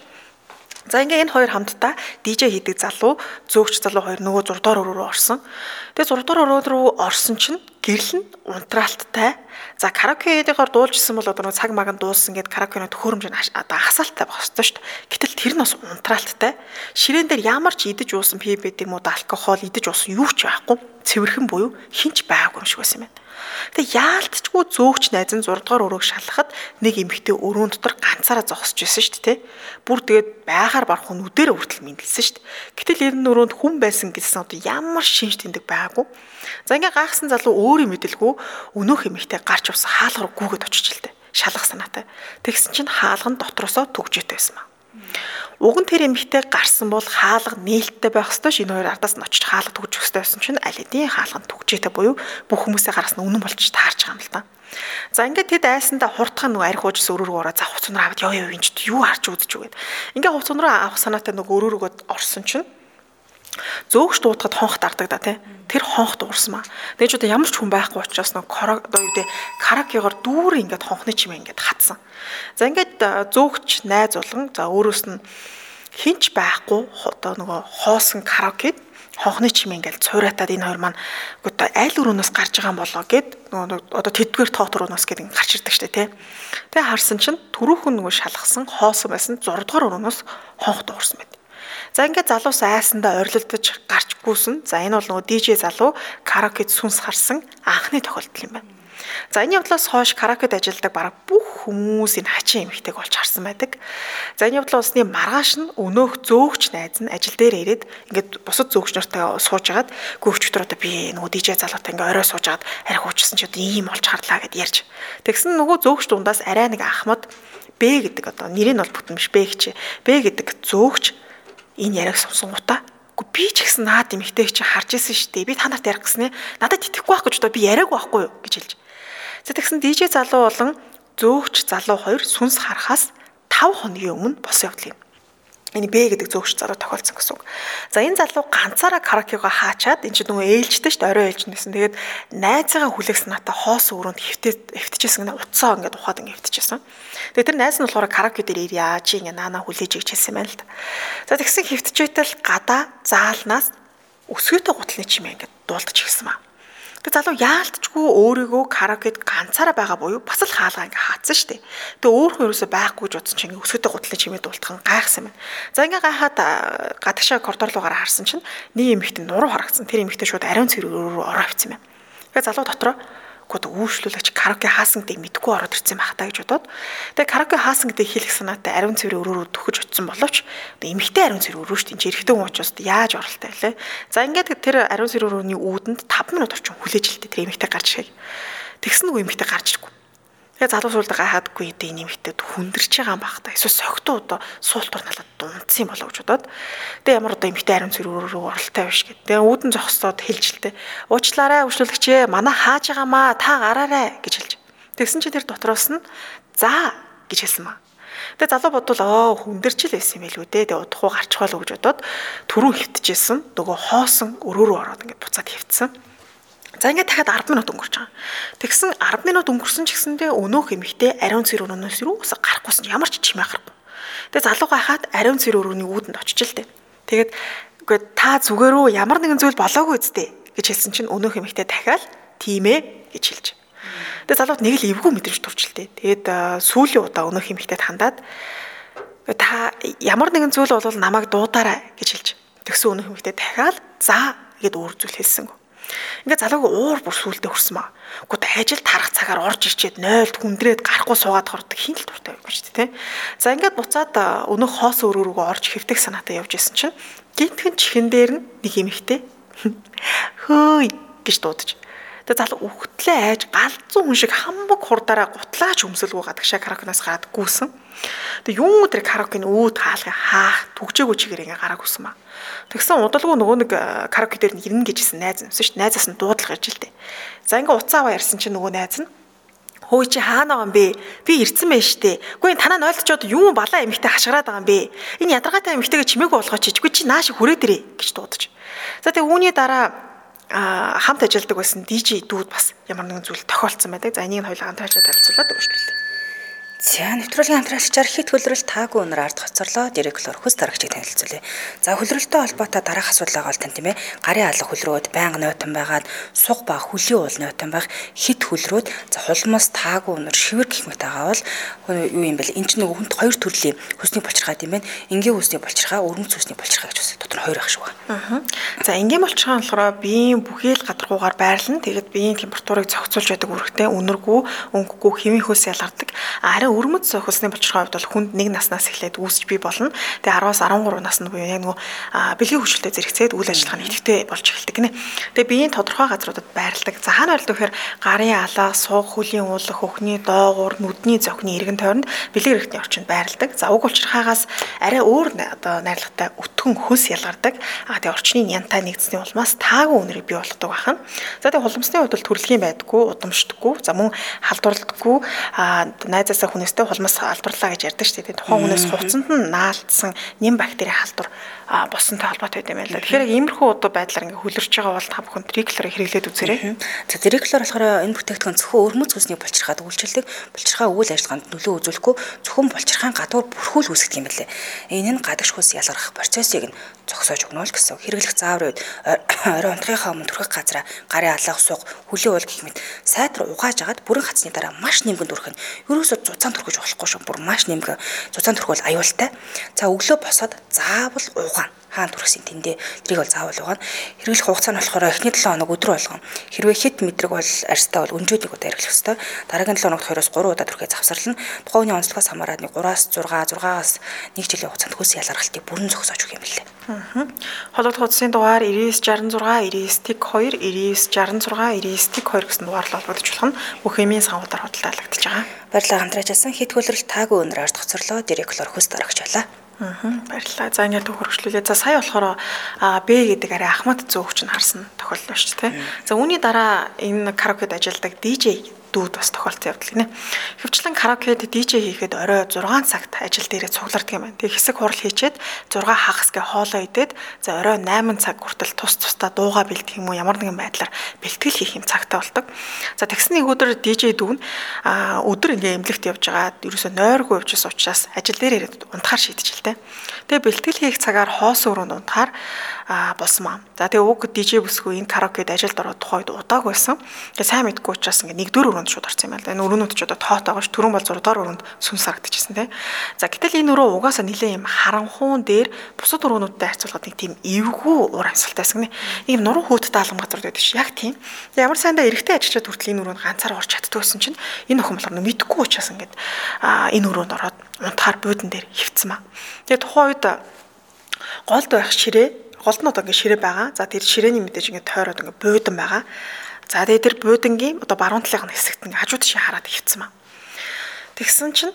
За ингээ энэ хоёр хамтдаа DJ хийдэг залуу, зөөгч залуу хоёр нөгөө 6 дугаар өрөө рүү орсон. Тэгээ 6 дугаар өрөө рүү орсон чинь гэрэл нь унтраалттай. За караокегаар дуулжсэн бол одоо цаг маган дуулсан гэд караокены төхөөрөмж нь одоо хасаалттай байх ёстой шүү дээ. Гэтэл тэр нь бас унтраалттай. Ширээн дээр ямар ч идэж уусан пив гэдэг юм уу, алкогол идэж уусан юу ч байхгүй. Цэвэрхэн буюу хинч байгаагүй юм шиг байсан юм байна. Тэгээ яалтчгүй зөөгч найз нь 6 дугаар өрөөг шалгахад нэг эмэгтэй өрөөнд дотор ганцаараа зогсож байсан шүү дээ. Бүр тэгээд байгаар барах нь нүдэрээ хүртэл мэндэлсэн шүү дээ. Гэтэл энэ өрөөнд хүн байсан гэсэн одоо ямар шинж тэмдэг байгаагүй. За ингээ гайхсан залуу өөрийн мэдэлгүй өнөөх эмэгтэй гарч явсан хаалгаар гүгээд очиж илтээ. Шалгах санаатай. Тэгсэн чинь хаалга нь дотроосоо түгжээтэй байсан маа. Уг нь тэр эмэгтэй гарсан бол хаалга нээлттэй байх ёстой ш. Энэ хоёр ардаас нь очиж хаалга түгжих ёстой байсан чинь аль хэдийн хаалга нь түгжээтэй буюу бүх хүмүүсээ гаргасан үнэн болчих таарч байгаа юм л да. За ингээд тэд айсандаа хурдхан нөгөө арх уужсан өрөө рүү ороод за хувц унраа аваад ёо энэ ч юу харж үзэж үгээд. Ингээд хувц унраа авах санаатай нөгөө өрөө рүүгээ орсон чинь зөөгч дуудахад хонх дарддаг да тий. Тэр хонх дуурсан маа. Тэгээ ч одоо ямар ч хүн байхгүй учраас нөгөө караокегаар дүүрэн ингээд хонхны чимээ ингээд хатсан. За ингээд зөөгч найз болгон за өөрөөс нь хинч байхгүй одоо нөгөө хоосон караокед хонхны чимээ ингээд цууратаад энэ хоёр маань одоо аль өрөөнөөс гарч байгаа юм болоо гэд нөгөө одоо тэдгээр тоот өрөөнөөс гээд ингээд гарч ирдэг штэ тий. Тэгээ харсан чинь түрүүхэн нөгөө шалгасан хоосон байсан 6 дугаар өрөөнөөс хонх дуурсан байт. За ингээд залуус айсандаа орилдож гарч гүйсэн. За энэ бол нөгөө DJ залуу караокед сүнс харсан анхны тохиолдол юм байна. За энэ явдлаас хойш караокед ажилладаг бараг бүх хүмүүс энэ хачин эмэгтэйг олж харсан байдаг. За энэ явдал болсны маргааш нь өнөөх зөөгч найз нь ажил дээр ирээд ингээд бусад зөөгч нартай сууж агаад гүйвчтөр одоо би нөгөө DJ залуутай ингээд орой сууж агаад арх уучсан ч одоо ийм олж харлаа гэд ярьж. Тэгсэн нөгөө зөөгч дундаас арай нэг Ахмад Б гэдэг одоо нэрийг бол бүтэмш Б гэж. Б гэдэг зөөгч энэ яриаг сонсонгуудаа үгүй би ч гэсэн наад эмэгтэй чи харж ирсэн шүү дээ. Би та нарт ярих гэснээ надад итгэхгүй байх гэж одоо би яриаг байхгүй юу гэж хэлж. За тэгсэн DJ залуу болон зөөгч залуу хоёр сүнс харахаас 5 хоногийн өмнө бос явдал юм. Энэ Б гэдэг зөөгч залуу тохиолдсон гэсэн үг. За энэ залуу ганцаараа караокега хаачаад энэ ч нөгөө ээлжтэй шүү дээ орой ээлжнэсэн. Тэгээд найзыгаа хүлээх санаатай хоос өрөөнд хөвтөжсэн гэнэ утсаа ингээд ухаад ингээд хөвтөжсэн. Тэгээд тэр найз нь болохоор караоке дээр ирья чи ингээд наана хүлээж ич хэлсэн юм байна л да. За тэгсэн хөвтөжэтэл гадаа заалнаас өсгөөтэй гутлын чимээ ингээд дуулдаж ирсэн маа. Тэг залуу яалтчгүй өөрийгөө караокед ганцаараа байгаа буюу бас л хаалгаа ингээ хаацсан штэ. Тэг өөрөө ерөөсөө байхгүй гэж бодсон чинь өсгөдөө гутлаа чимээ дуултхан гайхсан байна. За ингээ гайхаад гадагшаа коридорлуугаар харсан чинь нэг эмэгтэй нуруу харагдсан. Тэр эмэгтэй шууд ариун цэвэр рүү ороо авчихсан юм. Тэгээ залуу дотроо гоо үүшлүүлэгч караоке хаасан гэдгийг мэдгүй ороод ирсэн байх таа гэж бодоод тэгээ караоке хаасан гэдгийг хэлэх санаатай ариун цэврийн өрөөрөө төхөж очсон боловч эмэгтэй ариун цэвэр өрөө шүү дээ эрэгтэй хүн учраас яаж оролтой лээ. За ингээд тэр ариун цэвэр өрөөний үүдэнд 5 минут орчим хүлээж илтээ тэр эмэгтэй гарч ирэх. Тэгсэн нөгөө эмэгтэй гарч ирэхгүй. Тэгээ залуу суулдаа гайхаадгүй дээ энэ эмэгтэй хүндэрч байгаа юм байх та. Эсвэл согтуу одоо суултур налаад дунцсан юм болов гэж бодоод тэгээ ямар одоо эмэгтэй ариун цэвэр өрөөрөө оролтой биш гэд. Тэгээ үүдэн зогсоод хэлжилтээ. Уучлаарай үйлчлүүлэгчээ манай хааж байгаамаа та гараарай гэж хэлж. Тэгсэн чи тэр дотроос нь за гэж хэлсэн маа. Тэгээ залуу бодвол хүндэрч л байсан юм билүү дээ. Тэгээ удахгүй гарчихвал уу гэж бодоод түрүү хөвтөжсэн нөгөө хоосон өрөөрөө ороод ингээд буцаад хөвтсөн. За ингээд дахиад 10 минут өнгөрч байгаа. Тэгсэн 10 минут өнгөрсөн ч гэсэндээ өнөөх эмэгтэй ариун цэвэр өрөөнөөс юусаа гарахгүйсэн ямар ч чимээ гарахгүй. Тэгээ залуу гайхаад ариун цэвэр өрөөний үүдэнд очиж л дээ. Тэгээд үгүй та зүгээрөө ямар нэгэн зүйл болоогүй үсттэй гэж хэлсэн чинь өнөөх эмэгтэй дахиад тийм ээ гэж хэлж. Тэгээ залууд нэг л эвгүй мэдрэмж төрчлээ. Тэгээд сүүлийн удаа өнөөх эмэгтэйд хандаад та ямар нэгэн зүйл болвол намайг дуудаарай гэж хэлж. Тэгсэн өнөөх эмэгтэй дахиад за гэд өөр зүйл хэлсэнгөө. Ингээ залууг уур бүр сүулдэ хүрсэн маа. Гэхдээ ажил тарах цагаар орж ирчээд 0-д хүндрээд гарахгүй суугаад хордог хин л дуртай байхгүй шүү дээ. За ингээд буцаад өнөөх хоос өрөөрөө орж хэвтэх санаатай явж исэн чинь гинтхэн чихэн дээр нь нэг эмэгтэй хөөй гэж дуудаж. Тэгээ залуу үхтлээ айж галзуу хүн шиг хамбаг хурдаараа гутлаач өмсөлгөө гадагшаа караокенаас гараад гүйсэн. Тэгээ юун өдөр караокены үүд хаалга хаах түгжээгүй чигээр ингээ гараа гүйсэн маа. Тэгсэн удалгүй нөгөө нэг караоке дээр нь ирнэ гэжсэн найз юмсан шүү дээ. Найзаас нь дуудлага ирж илтээ. За ингээ уцааваа ярьсан чинь нөгөө найз нь хөөе чи хаана байгаа юм бэ? Би ирцэн байж штэ. Үгүй танаа нойлтчод юм балаа эмэгтэй хашгираад байгаа юм бэ? Энэ ядаргаатай эмэгтэйгээ чимээгүй болгооч чичгүй чи нааш хүрээд ирээ гэж дуудаж. За тэгээ үүний дараа хамт ажилладаг байсан DJ дүүд бас ямар нэгэн зүйл тохиолдсон байдаг. За энийг хоёулаа хамтарч танилцуулаад өгүүлээ. За нэвтрүүлгийн хамтрагчаар хит хөлрөл таагүй өнөр ард хоцорлоо директор хүс дарагчийг танилцуулъя. За хөлрөлтөй холбоотой дараах асуудал байгаа бол тань тийм ээ. Гарын алга хөлрөөд байнга нойтон байгаад суг ба хөлийн уул нойтон байх хит хөлрөөд за хулмас таагүй өнөр шивэр гэх мэт байгаа бол юу юм бэл эн чинь нөгөө хүнд хоёр төрлийн хүсний булчирхай тийм ээ. Энгийн хүсний булчирхай, өргөмц хүсний булчирхай гэж бас дотор хоёр байх шиг байна. За энгийн булчирхай болохоор биеийн бүхэл гадаргуугаар байрлан тэгээд биеийн температурыг зохицуулж байдаг үүрэгтэй үнэргүй, өнгөгүй хэвийн хөлс ялгардаг. Харин өрмөц хөлсний булчирхай хувьд бол хүнд 1 наснаас эхлээд үүсч бий болно. Тэгээ 10-аас 13 наснд буюу яг нөгөө бэлгийн хүчтэй зэрэгцээд үйл ажиллагааны идэвхтэй болж эхэлдэг гинэ. Тэгээ биеийн тодорхой газруудад байрладаг. За хаана байрлдаг гэхээр гарын алга, сууг, хөлийн уулах, хөхний доогуур, нүдний зохины эргэн тойронд бэлэг эрхтний орчинд байрладаг. За уг булчирхайгаас арай өөр одоо найрлагатай өтгөн хөлс ялгардаг. Тэгээ орчны нянтай нэгдсэний улмаас таагүй үнэрийг бий болгодог байна. За тэгээ хулмсны хувьд бол төрөлхийн байдаггүй, удамшдаггүй. За мөн халдварлагдаггүй найзаасаа хүнээстэй хулмас халдварлаа гэж ярьдаг шүү дээ. Тухайн хүнээс хувцсанд нь наалтсан нэм бактери халдвар боссонтой холбоотой байдаг юм байна. Тэгэхээр иймэрхүү удаа байдлаар ингээ хөлөрч байгаа бол та бүхэн триклорыг хэрэглээд үзээрэй. За триклор болохоор энэ бүтээгдэхүүн зөвхөн өрмөц хүсний булчирхайд үйлчилдэг. Булчирхай үйл ажиллагаанд нөлөө үзүүлэхгүй зөвхөн булчирхайн гадуур бүрхүүл үүсгэх юм байна лээ. Энэ нь гадагш хүс ялгарах процессыг нь зогсоож өгнө л гэсэн. Хэрэглэх заавар үед орой унтахынхаа өмнө түрхэх газараа гарын алгаах суг, хөлийн уул гэх мэт сайтар угааж агаад бүрэн хацсны дараа маш нэмгэн түрхэх нь ерөөсөө зузаан түрхэж болохгүй шүү. Бүр маш нэмгэн зузаан түрхвэл аюултай. За өглөө босоод заавал угаана. Хаан түрхсийн тэндээ тэрийг бол заавал угаана. Хэрэглэх хугацаа нь болохоор эхний 7 хоног өдөр болгон. Хэрвээ хит мэдрэг бол арьстай бол өнжөөд 1 удаа хэрэглэх ёстой. Дараагийн 7 хоногт 2-оос 3 удаа түрхээ завсарлана. Тухайн үеийн онцлогоос хамаарат 3-аас 6, 6-аас 1 жилийн хугацаанд хөлс ялгарлтыг бүрэн зогсоож өгөх юм билээ. Холбогд хуудасны дугаар 9966 99 2 9966 99 2 гэсэн дугаарлал холбогдож болох нь бүх эмийн сангуудаар худалдаалагдаж байгаа. Баярлалаа хамтраач асан хит хөлрөл таагүй өнөр ард хоцорлоо директор хүс дарагч байлаа. Баярлалаа. За ингээд төгөрөглүүлээ. За сая болохоор Б гэдэг арай Ахмад зөөгч нь харсан тохиолдол байна шүү дээ. За үүний дараа энэ караокед ажилладаг DJ дүүд бас тохиолдсон явдал гинэ. Хөвчлэн караокед DJ хийхэд орой 6 цагт ажил дээрээ цуглардаг юм байна. Тэгээ хэсэг хурал хийчээд 6 хагасгээ хоолоо идээд за орой 8 цаг хүртэл тусдаа дуугаа бэлдэх юм уу ямар нэгэн байдлаар бэлтгэл хийх юм цагтаа болдог. За тэгсэн нэг өдөр DJ дүүн өдөр ингээ эмнэлэгт явж байгаа ерөөсөө нойргүй явжсэн учраас ажил дээр ирээд унтахаар шийдэж л дээ. Тэгээ бэлтгэл хийх цагаар хоос өрөөнд унтахаар болсон маа. За тэгээ уг DJ бүсгүй энэ караокед ажилд ороод тухайд удааг байсан. Тэгээ сайн мэдгүй учраас ингээд нэгдүгээр өрөөнд шууд орсон юм байна. Энэ өрөөнүүд ч одоо тоотойгоо ш түрүүн бол 6 дугаар өрөөнд сүнс харагдчихсан тий. За гэтэл энэ өрөө угаасаа нэлээ юм харанхуун дээр бусад өрөөнүүдтэй харьцуулахад нэг тийм эвгүй уур амьсгалтай байсан гэнэ. Ийм нуруу хүүттэй алгам газар байдаг ш. Яг тийм. Тэгээ ямар сайндаа эрэгтэй ажилчид хүртэл энэ өрөөнд ганцаар орч чаддгүйсэн чинь энэ охин болохоор мэдгүй учраас ингээд энэ өрөөнд ороод унтахаар буудан дээр хөвцсөн маа. Тэгээ тухайн үед голд байх голд нь одоо ингээд ширээ байгаа. За тэр ширээний мэдээж ингээд тойроод ингээд буудан байгаа. За тэгээ тэр буудангийн одоо баруун талын хэсэгт ингээд хажууд шиг хараад хөвцсөн маа. Тэгсэн чинь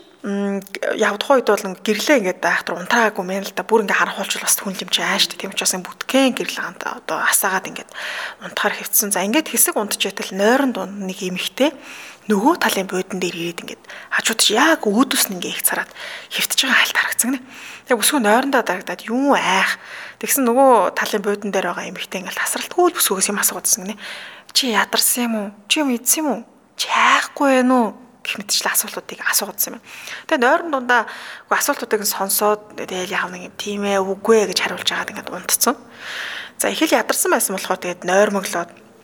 яг тухайн үед бол гэрлээ ингээд айхтар унтраагүй мэн л да бүр ингээд харанхуулчвал бас хүн юм чи ааштай тийм учраас бүтгэн гэрэл одоо асаагаад ингээд унтахаар хөвцсөн. За ингээд хэсэг унтчихэтэл нойрон дунд нэг эмэгтэй нөгөө талын буудан дээр ирээд ингээд хажууд чи яг өөдөөс нь ингээд их цараад хөвтөж байгаа хальт харагдсан гинэ. Тэгээ бүсгүй нойрондоо дарагдаад юу айх. Тэгсэн нөгөө талын буудан дээр байгаа эмэгтэй ингээд тасралтгүй бүсгүйгээс юм асуугаадсэн гинэ. Чи ядарсан юм уу? Чи юм идсэн юм уу? Чи айхгүй вэ нүү? Гэх мэтчлээ асуултуудыг асуугаадсан юм. Тэгээ нойрон дундаа асуултуудыг сонсоод тэгэл яав нэг юм тийм ээ үгүй ээ гэж хариулж байгаад ингээд унтцсан. За их л ядарсан байсан болохоор тэгээд нойрмоглоод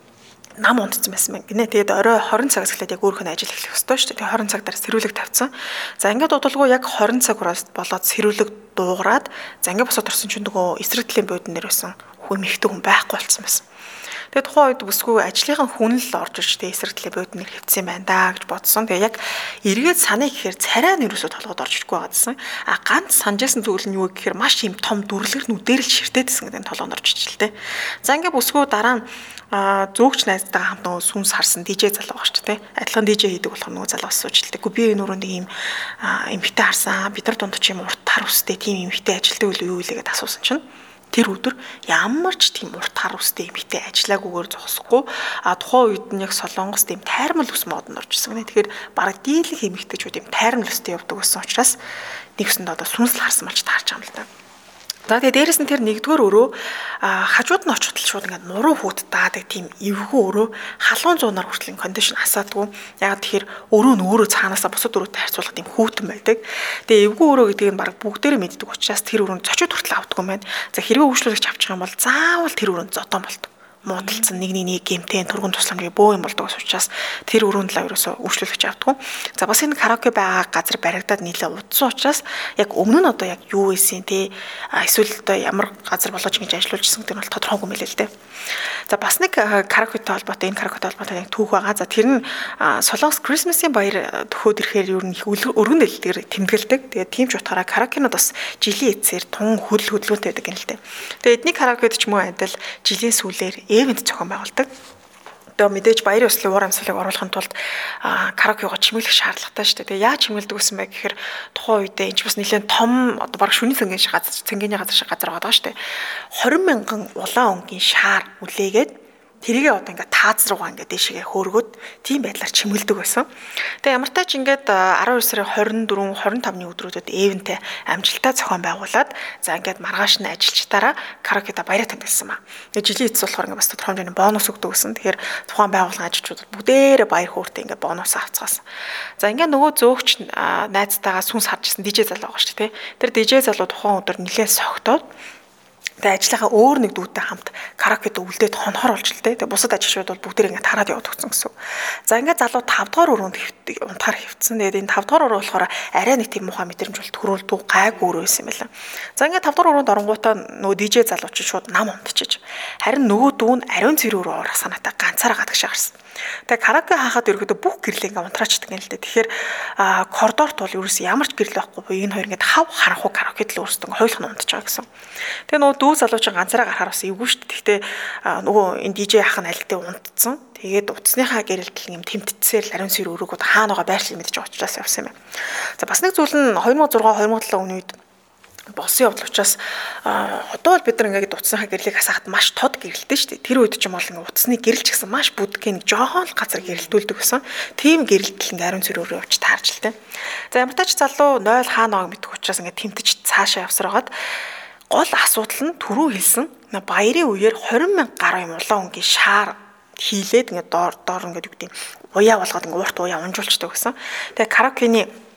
нам унтцсан байсан гинэ. Тэгээд орой 20 цагаас эхлээд яг өөрийнх нь ажил эхлэх ёстой шүү дээ. Тэгээд 20 цаг дараа сэрүүлэг тавьсан. За ингээд удалгүй яг 20 цаг болоод сэрүүлэг дуугараад за ингээд босоод орсон чинь нөгөө эсрэг талын буудан дээр байсан хүн эмэгтэй хүн байхгүй болсон байсан. Тэгээд тухайн үед бүсгүй ажлынхан хүн л орж ирж тэ эсрэг талын буудан дээр хөвцсөн юм байна да гэж бодсон. Тэгээд яг эргээд санаа гэхээр царай нь юусоо толгойд орж ирэхгүй байгаадсан. Ганц санджсэн зүйл нь юу гэхээр маш юм том дүрлэгэр нүдээр л ширтээдсэн гэдэг нь толгойд орж ичл тэ. За ингээд бүсгүй дараа нь зөөгч найзтайгаа хамт нөгөө сүнс харсан DJ залуу багч тэ. Адилхан DJ хийдэг болох нөгөө залуу асууж илтэй. Гү би энэ өрөөнд ийм эмхтэй харсан. Бид нар дунд ч юм урт хар үстэй тийм эмхтэй ажилдаг үл юу илээгээд асуусан чинь тэр өдөр ямар ч тийм урт хар үстэй эмхтэй ажиллаагүйгээр зогсохгүй тухайн үед нь яг Солонгос тийм тайрмал ус модод орж ирсэн гэнэ. Тэгэхээр бараг дийлэх эмхтэйчүүд тийм тайрмал устэй явдаг байсан учраас нэг өсөнд одоо сүнсэл харсан болж таарч байгаа юм л да. За тэгээ дээрэс нь тэр нэгдүгээр өрөө хажууд нь очиход шууд ингээд муруу хүүт даадаг тийм эвгүй өрөө халуун зуунаар хүртэл кондишн асаадгүй. Яг тэгэхээр өрөө нь өөрөө цаанаасаа бусад өрөөтэй харьцуулах тийм хүүтэн байдаг. Тэгээ эвгүй өрөө гэдгийг нь баг бүгдээрээ мэддэг учраас тэр өрөөнд зочид хүртэл авдаггүй юм байна. За хэрвээ үйлчлүүлэгч авчих юм бол заавал тэр өрөөнд зодон болдог. Муудалцсан нэг гэмтэн түргэн тусламжийн бөө юм болдог учраас тэр өрөөнд л ерөөсөө үйлчлүүлэгч авдаггүй. За бас энэ караоке байгаа газар баригдаад нийлээ удсан учраас яг өмнө нь одоо яг юу ийсэн те эсвэл одоо ямар газар болгож ингэж ажиллаулжсэн гэдэг нь бол тодорхойгүй мэлээ л дээ. За бас нэг караокетэй холбоотой энэ караокетэй холбоотой нэг түүх байгаа. За тэр нь Солонгос Christmas-ийн баяр төхөөд ирэхээр ер нь их өргөн дэлгэр тэмдэглэдэг. Тэгээд тийм ч утгаараа караокенууд бас жилийн эцсээр тун хөдөлгөөнтэй байдаг юм л дээ. Тэгээд эдний караокед ч мөн адил жилийн сүүлээр эвент зохион байгуулдаг. Одоо мэдээж баярын өслийн уур амьсгалыг оруулахын тулд караокего чимэглэх шаардлагатай шүү дээ. Тэгээ яаж чимгэлдэг гэсэн бэ гэхээр тухайн үедээ энэ ч бас нэлээд том одоо баг шүний цэнгийн шиг газар цэнгийн газар шиг газар байгаа шүү дээ. 20 мянган улаан өнгийн шаар үлээгээд тэрийгээ одоо ингээд тааз руугаа ингээд дэшигээ хөөргөд тийм байдлаар чимгэлдэг байсан. Тэгээ ямар тач ингээд 12 сарын 24, 25-ны өдрүүдэд эвентэй амжилттай зохион байгуулад за ингээд маргааш нь ажилчдаараа караокеда баяраа тэмдэглэсэн ба. Тэгээ жилийн эцэс болохоор ингээд бас тодорхой хэмжээний бонус өгдөг гэсэн. Тэгэхээр тухайн байгууллагын ажилчдууд бүгдээрээ баяр хөөртэй ингээд бонус авцгаасан. За ингээд нөгөө зөөгч найзтайгаа сүнс харж ирсэн DJ залуу байгаа шүү дээ. Тэр DJ залуу тухайн өдөр нэлээд согтоод тэгээ ажлынхаа өөр нэг дүүтэй хамт караокед үлдээд хонхор болж л дээ. Тэгээ бусад ажилчид бол бүгд ингэ тараад яваад өгсөн гэсэн. За ингээд залуу 5 дугаар өрөөнд унтахаар хөвцсөн. Тэгээд энэ 5 дугаар өрөө болохоор арай нэг тийм муухай мэдрэмж бол төрүүлдэг гайг өрөө байсан юм байна. За ингээд 5 дугаар өрөөнд оронгуудаа нөгөө DJ залуу чи шууд нам унтчих. Харин нөгөө дүү нь ариун цэрэг рүү орох санаатай ганцаараа гадагш гарсан. Тэгээ караоке хаахад ерөөдөө бүх гэрэл ингээ унтраачдаг юм л дээ. Тэгэхээр коридорт бол ерөөс ямар ч гэрэл байхгүй буюу энэ хоёр ингээ хав харанхуй караокед л өөрсдөө хойлох нь унтж байгаа гэсэн. Тэгээ нөгөө дүү залуучин ганцаараа гарахаар бас эвгүй шүү дээ. Гэхдээ нөгөө энэ DJ ах нь альдээ унтцсан. Тэгээд утасныхаа гэрэлтэл юм тэмтдсээр л ариун цэрэг өрөөгөд хаана байгаа байршлыг мэдэж байгаа учраас явсан юм байна. За бас нэг зүйл нь 2006 2007 оны үед болсон явдал учраас одоо бол бид нар ингээд утасныхаа гэрлийг хасахад маш тод гэрэлтэй шүү дээ. Тэр үед ч юм бол ингээд утасны гэрэл ч гэсэн маш бүдгэн жоохон л газар гэрэлтүүлдэг гэсэн. Тийм гэрэлтэл ингээд ариун цэрэг өрөө явж таарч л дээ. За ямар тач залуу 0 хаана байгааг мэдэх учраас ингээд тэмтэж цаашаа явсараад гол асуудал нь түрүү хэлсэн баярын үеэр 20,000 гаруй юм улаан өнгийн шаар хийлээд ингээд доор ингээд юу гэдэг уяа болгоод ингээд урт уяа унжуулчдаг гэсэн. Тэгээ караокений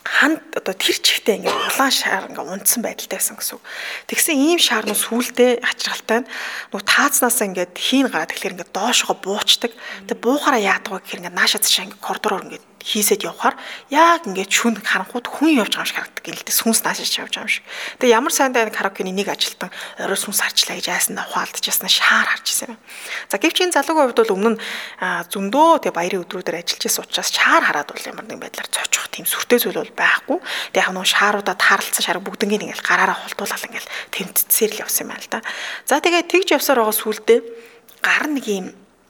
ханд одоо тэр чигтээ ингээд улаан шар ингээд унтсан байдалтай байсан гэсэн. Тэгсэн ийм шар нь сүултээ ачиргалтай нь нөгөө таацнаас ингээд хийн гараад тэгэхээр ингээд доошоо буучдаг. Тэгээ буухаараа яадаг вэ гэхээр ингээд наашаа цаашаа ингээд коридороор ингээд хийсэд явхаар яг ингээд шүн харанхууд хүн явж байгаа юм шиг харагддаг юм л дээ. Сүнс наашаа явж байгаа юм шиг. Тэгээ ямар сайндаа энэ караокены нэг ажилтан орой сүнс харчлаа гэж айсандаа ухаалдаж яснаа шаар харж ирсэн юм. За гэвч энэ залуугийн хувьд бол өмнө нь зөндөө тэгээ баярын өдрүүдээр ажиллаж байсан учраас шаар хараад бол ямар нэгэн байдлаар цочих тийм сүртэй зүйл бол байхгүй. Тэгээ яг нөгөө шааруудаа тааралцсан шараг бүгднийг ингээд гараараа холдуулаад ингээд тэмцсээр л явсан юм байна л да. За тэгээ тэгж явсаар байгаа сүулдэ гар нэг юм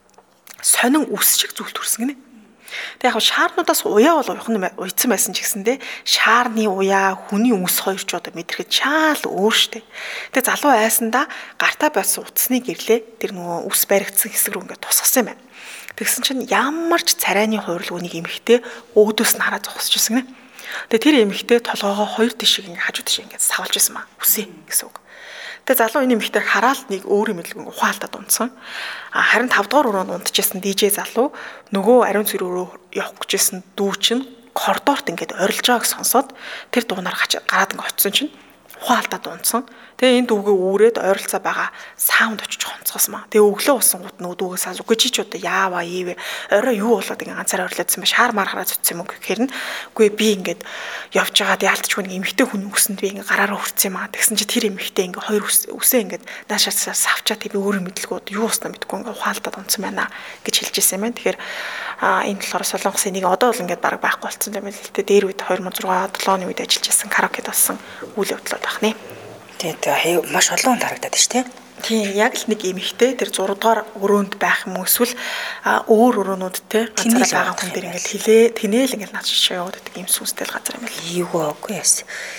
сонин үс шиг зүйл төрсөн гинэ. Тэг яг шаарнуудаас уяа бол уйцсан байсан ч гэсэндээ шаарны уяа хүний үс хоёр ч одоо мэдрэхэд шаал өөр штэ. Тэг залуу айсандаа гартаа байсан утасны гэрлээ тэр нөгөө үс баригдсан хэсэг рүү ингээд тусгасан юм байна. Тэгсэн чинь ямар ч царайны хуурал үнийг эмхтэй өөдөөс нь хараа зогсож ирсэн гинэ. Тэгээ тэр эмхтэй толгоогоо хоёр тишиг ингээд хажуу тишиг ингээд савлж ирсэн маа. Үсээ гэсэн үг. Тэгээ залуу энэ эмхтэй хараалт нэг өөрийн мэдлэг ухаалтад унтсан. Харин 5 дугаар өрөөнд унтчихсан DJ залуу нөгөө ариун цэрэг рүү явах гэжсэн дүү чинь коридорт ингээд орилж байгааг сонсоод тэр дуунаар гараад ингээд очисон чинь ухаалтад унтсан. Тэгээ энэ дүүгээ үүрээд ойролцоо байгаа саунд очиж хонцгосон маа. Тэгээ өглөө усан гут нөгөө дүүгээ саас үгүй чи ч одоо яаваа ийвэ орой юу болоод ингээд ганцаараа орлоодсан ба шаар маар хараад зүтсэн юм гэхээр нь үгүй би ингээд явж байгаад яалтчгүй нэг эмэгтэй хүн үсэнд би ингээд гараараа хүрсэн юм аа. Тэгсэн чи тэр эмэгтэй ингээд хоёр үсээ ингээд наашаас савчаа тий би өөрөө мэдлгүүд юу уснаа мэдгүй ингээд ухаалтад унтсан байна гэж хэлж ирсэн юм байна. Тэгэхээр энэ болохоор Солонгосын нэг одоо бол ингээд бараг байхгүй болцсон юм байна л дээ. Дээр үед 2006 7 оны үед ажиллаж байсан караокед болсон үйл явдлууд байх нэ. Тэгээд маш олон хүнд харагдаад шүү дээ. Тийм яг л нэг эмэгтэй тэр 6 дугаар өрөөнд байх юм эсвэл өөр өрөөнүүдтэй ганцаараа байгаа хүн дээр ингээд хилээ тэнээл ингээд над шишээ яваад байдаг юм сүнстэй л газар юм байна. Ийгөө үгүй яс.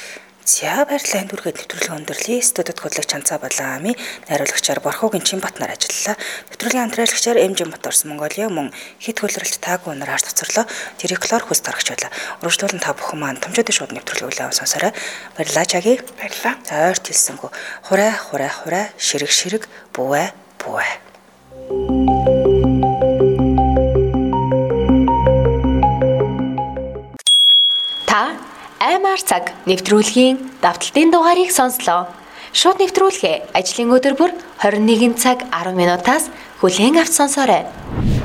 За баярлалаа дүргээд нэвтрүүлгийн өндөрлөе. Студид хөтлөгч Чанцаа Балаами, найруулагчаар Борхогийн Чинбатнаар ажиллалаа. Нэвтрүүлгийн хамтраалагчаар MJ Motors Mongolia мөн хэд хөлрөлт таагүй өнөр харж цоцорлоо. Директорлоор хүс гаргаж байлаа. Урагшлуулан та бүхэн маань томчуудын шууд нэвтрүүлгийг авсан сонсорой. Баярлалаа чаги. Баярлалаа. За ойрт хэлсэнгүү. Хураа ширэг бүвэ. Аймаар цаг нэвтрүүлгийн давталтын дугаарыг сонслоо. Шууд нэвтрүүлгээ ажлын өдөр бүр 21 цаг 10 минутаас хүлээн авч сонсоорой.